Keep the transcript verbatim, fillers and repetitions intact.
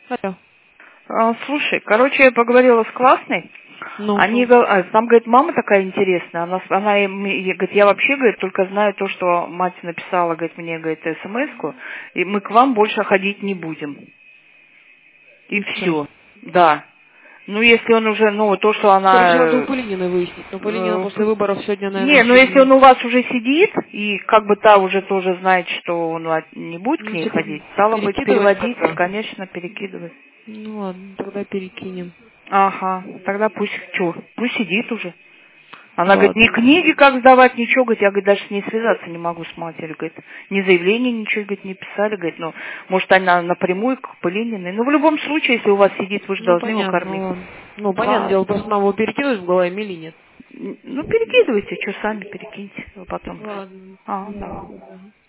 Алло. А, слушай, короче, я поговорила с классной. Ну, Они, ну. го- а, там, говорит, мама такая интересная. Она, с- она им- и, говорит, я вообще, говорит, только знаю то, что мать написала, говорит, мне, говорит, смс-ку, и мы к вам больше ходить не будем. И И все. все. Да. Ну, если он уже, ну, то, что она... Короче, надо у э, Пылинина выяснить. Но Пылинина э, после выборов сегодня, наверное, не, ну, еще если он не... у вас уже сидит, и как бы та уже тоже знает, что он от- не будет к Ну, ней типа, ходить, стало быть, перекидывать переводить, тогда? конечно, перекидывать. Ну, ладно, тогда перекинем. Ага, тогда пусть, что, пусть сидит уже. Она говорит, ни Ладно. книги как сдавать, ничего, говорит, я, говорит, даже с ней связаться не могу с матерью, говорит, ни заявление, ничего, говорит, не писали, говорит, ну, может, она напрямую к Пылининой. Ну, в любом случае, если у вас сидит, вы же Ну, должны его понятно, кормить. ладно. Ну, понятное дело, Ладно. просто нам его перекидывать в голове или нет. Ну, перекидывайте, что сами перекиньте потом. Ладно. А, Мгм. да. Да.